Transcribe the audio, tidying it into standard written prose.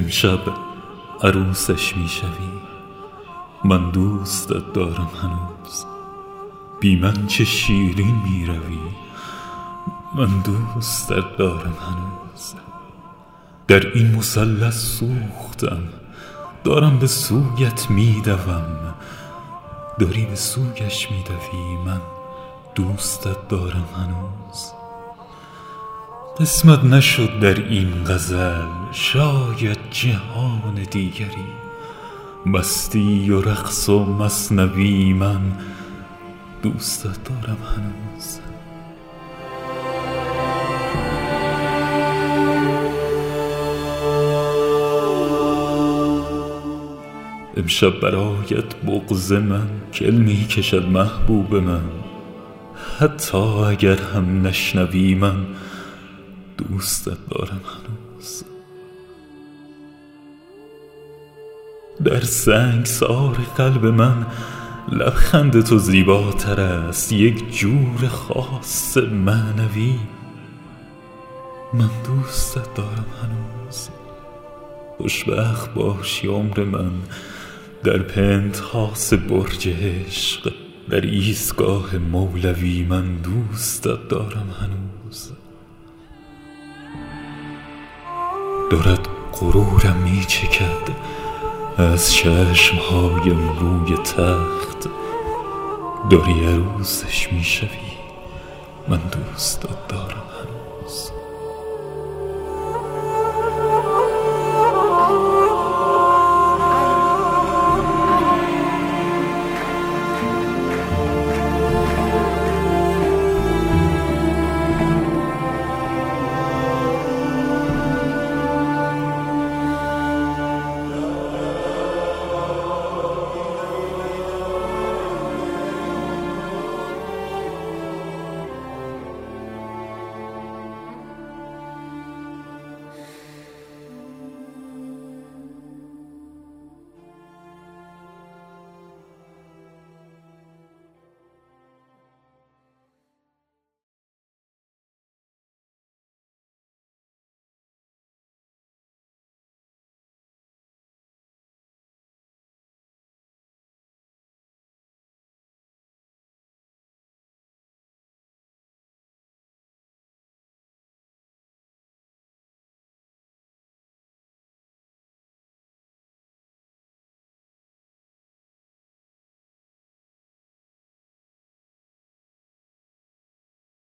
امشب عروسش میشوی، من دوستت دارم هنوز. بی من چه شیرین میروی، من دوستت دارم هنوز. در این مثلث سوختم، دارم به سویت میدوم. داری به سویش میدوی، من دوستت دارم هنوز. قسمت نشد در این غزل شاید جهان دیگری، مستی و رقص و مثنوی، من دوستت دارم هنوز. امشب برایت بغض من کل می کشد محبوب من، حتی اگر هم نشنوی، من دوستت دارم هنوز. در سنگسار قلب من لبخند تو زیباتر است، یک جور خاص معنوی، من دوستت دارم هنوز. خوشبخت باشی عمر من در پنتهاوس برج عشق، در ایستگاه مولوی، من دوستت دارم هنوز. دارد غرورم می چکد از چشمهایم روی تخت، داری عروسش می شوی، من دوستت دارم.